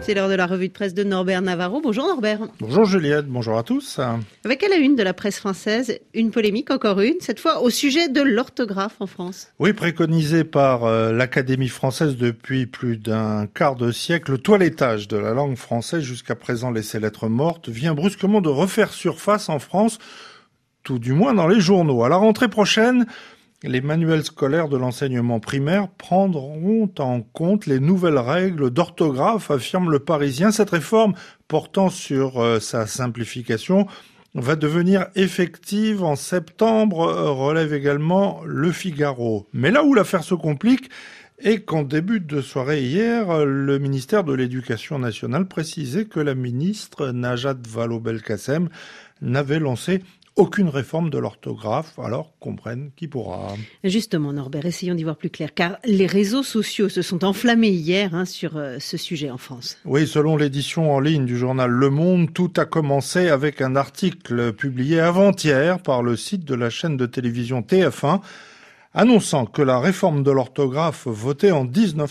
C'est l'heure de la revue de presse de Norbert Navarro. Bonjour Norbert. Bonjour Juliette, bonjour à tous. Avec à la une de la presse française, une polémique, encore une, cette fois au sujet de l'orthographe en France. Oui, préconisé par l'Académie française depuis plus d'un quart de siècle, le toilettage de la langue française, jusqu'à présent laissée lettre morte, vient brusquement de refaire surface en France, tout du moins dans les journaux. À la rentrée prochaine, les manuels scolaires de l'enseignement primaire prendront en compte les nouvelles règles d'orthographe, affirme Le Parisien. Cette réforme, portant sur sa simplification, va devenir effective en septembre, relève également Le Figaro. Mais là où l'affaire se complique est qu'en début de soirée hier, le ministère de l'Éducation nationale précisait que la ministre Najat Vallaud-Belkacem n'avait lancé aucune réforme de l'orthographe, alors comprenne qui pourra. Justement, Norbert, essayons d'y voir plus clair, car les réseaux sociaux se sont enflammés hier sur ce sujet en France. Oui, selon l'édition en ligne du journal Le Monde, tout a commencé avec un article publié avant-hier par le site de la chaîne de télévision TF1, annonçant que la réforme de l'orthographe votée en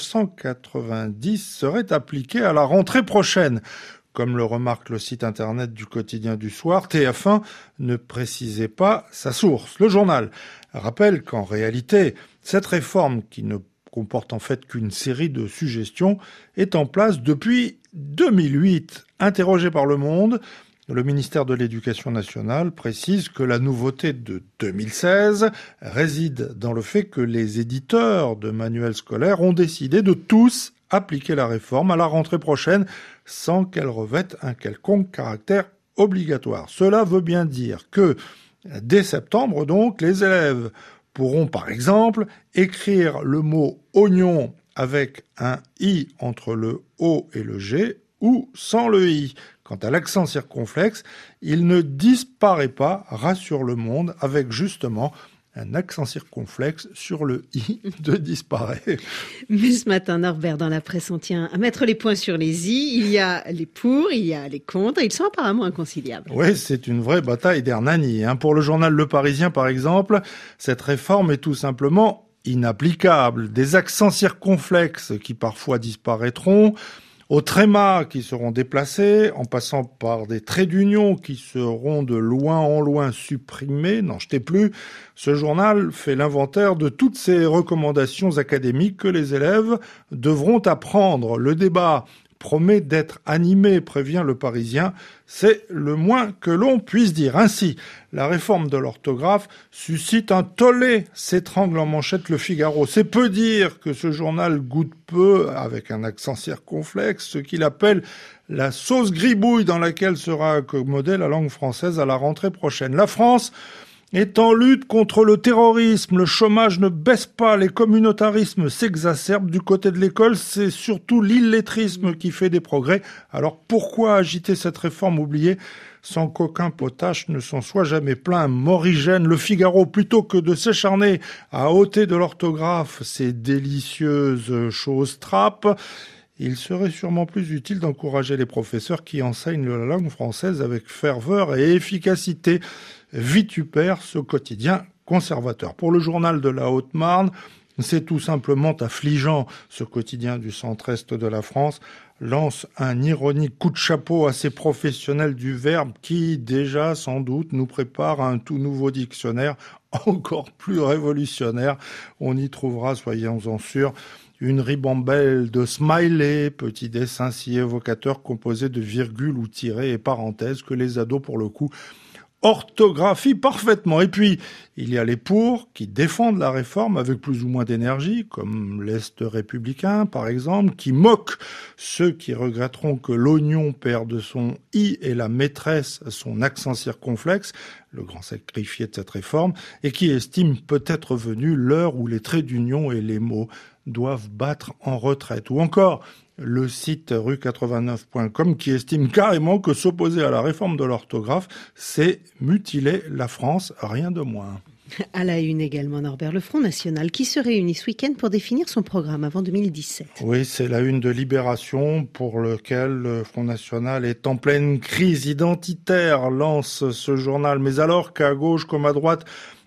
1990 serait appliquée à la rentrée prochaine. Comme le remarque le site internet du quotidien du soir, TF1 ne précisait pas sa source. Le journal rappelle qu'en réalité, cette réforme, qui ne comporte en fait qu'une série de suggestions, est en place depuis 2008. Interrogé par Le Monde, le ministère de l'Éducation nationale précise que la nouveauté de 2016 réside dans le fait que les éditeurs de manuels scolaires ont décidé de tous appliquer la réforme à la rentrée prochaine sans qu'elle revête un quelconque caractère obligatoire. Cela veut bien dire que, dès septembre donc, les élèves pourront par exemple écrire le mot oignon avec un i entre le O et le G ou sans le i. Quant à l'accent circonflexe, il ne disparaît pas, rassure Le Monde, avec justement un accent circonflexe sur le i de disparaît. Mais ce matin, Norbert, dans la presse, on tient à mettre les points sur les i. Il y a les pour, il y a les contre, et ils sont apparemment inconciliables. Oui, c'est une vraie bataille d'Hernani. Pour le journal Le Parisien, par exemple, cette réforme est tout simplement inapplicable. Des accents circonflexes qui parfois disparaîtront, aux trémas qui seront déplacés, en passant par des traits d'union qui seront de loin en loin supprimés, n'en jetez plus. Ce journal fait l'inventaire de toutes ces recommandations académiques que les élèves devront apprendre. Le débat promet d'être animé, prévient Le Parisien. C'est le moins que l'on puisse dire. Ainsi, la réforme de l'orthographe suscite un tollé, s'étrangle en manchette Le Figaro. C'est peu dire que ce journal goûte peu, avec un accent circonflexe, ce qu'il appelle la sauce gribouille dans laquelle sera accommodée la langue française à la rentrée prochaine. La France est en lutte contre le terrorisme, le chômage ne baisse pas, les communautarismes s'exacerbent. Du côté de l'école, c'est surtout l'illettrisme qui fait des progrès. Alors pourquoi agiter cette réforme oubliée sans qu'aucun potache ne s'en soit jamais plaint? Morigène, Le Figaro, plutôt que de s'acharner à ôter de l'orthographe ces délicieuses choses trappes, il serait sûrement plus utile d'encourager les professeurs qui enseignent la langue française avec ferveur et efficacité. Vitupère ce quotidien conservateur. Pour le journal de la Haute-Marne, c'est tout simplement affligeant. Ce quotidien du centre-est de la France lance un ironique coup de chapeau à ces professionnels du verbe qui, déjà, sans doute, nous préparent à un tout nouveau dictionnaire encore plus révolutionnaire. On y trouvera, soyons-en sûrs, une ribambelle de smileys, petits dessins si évocateurs composés de virgules ou tirets et parenthèses que les ados, pour le coup, orthographie parfaitement. Et puis, il y a les pour qui défendent la réforme avec plus ou moins d'énergie, comme l'Est républicain, par exemple, qui moquent ceux qui regretteront que l'oignon perde son i et la maîtresse son accent circonflexe, le grand sacrifié de cette réforme, et qui estiment peut-être venue l'heure où les traits d'union et les mots doivent battre en retraite. Ou encore, le site rue89.com qui estime carrément que s'opposer à la réforme de l'orthographe, c'est mutiler la France, rien de moins. À la une également, Norbert, le Front National qui se réunit ce week-end pour définir son programme avant 2017. Oui, c'est la une de Libération pour lequel le Front National est en pleine crise identitaire, lance ce journal. Mais alors qu'à gauche comme à droite,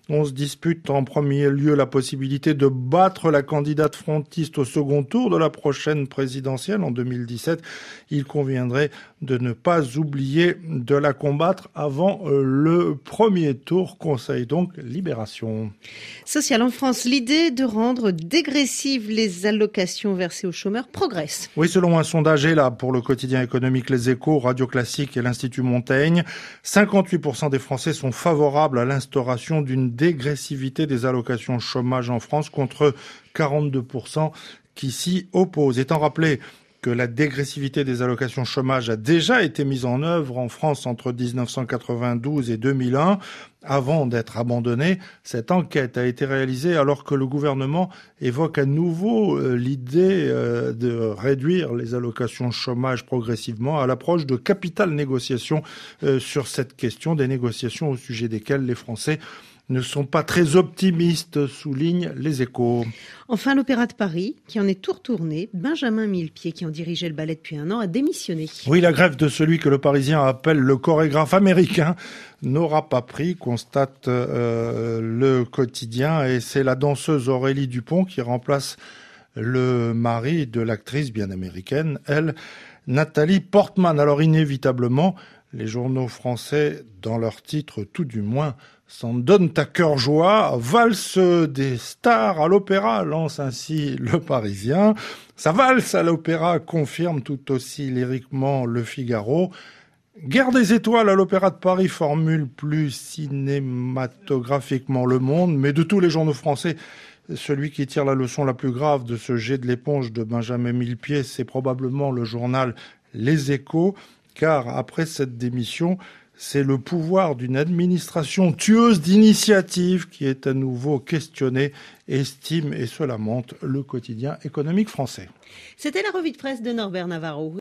On se dispute en premier lieu la possibilité de battre la candidate frontiste au second tour de la prochaine présidentielle en 2017. Il conviendrait de ne pas oublier de la combattre avant le premier tour. Conseil donc Libération. Social en France, l'idée de rendre dégressives les allocations versées aux chômeurs progresse. Oui, selon un sondage là pour le quotidien économique Les Échos, Radio Classique et l'Institut Montaigne, 58% des Français sont favorables à l'instauration d'une dégressivité des allocations chômage en France contre 42% qui s'y opposent. Étant rappelé que la dégressivité des allocations chômage a déjà été mise en œuvre en France entre 1992 et 2001. Avant d'être abandonnée, cette enquête a été réalisée alors que le gouvernement évoque à nouveau l'idée de réduire les allocations chômage progressivement à l'approche de capitales négociations sur cette question, des négociations au sujet desquelles les Français ne sont pas très optimistes, soulignent Les Échos. Enfin, l'Opéra de Paris, qui en est tout retourné, Benjamin Millepied, qui en dirigeait le ballet depuis un an, a démissionné. Oui, la grève de celui que le Parisien appelle le chorégraphe américain n'aura pas pris, constate le quotidien, et c'est la danseuse Aurélie Dupont qui remplace le mari de l'actrice bien américaine, elle, Nathalie Portman. Alors inévitablement, les journaux français, dans leurs titres tout du moins, s'en donnent à cœur joie. Valse des stars à l'opéra, lance ainsi le Parisien. Ça valse à l'opéra, confirme tout aussi lyriquement le Figaro. Guerre des étoiles à l'Opéra de Paris formule plus cinématographiquement Le Monde, mais de tous les journaux français, celui qui tire la leçon la plus grave de ce jet de l'éponge de Benjamin Millepied, c'est probablement le journal Les Échos, car après cette démission, c'est le pouvoir d'une administration tueuse d'initiative qui est à nouveau questionné, estime et se lamente le quotidien économique français. C'était la revue de presse de Norbert Navarro.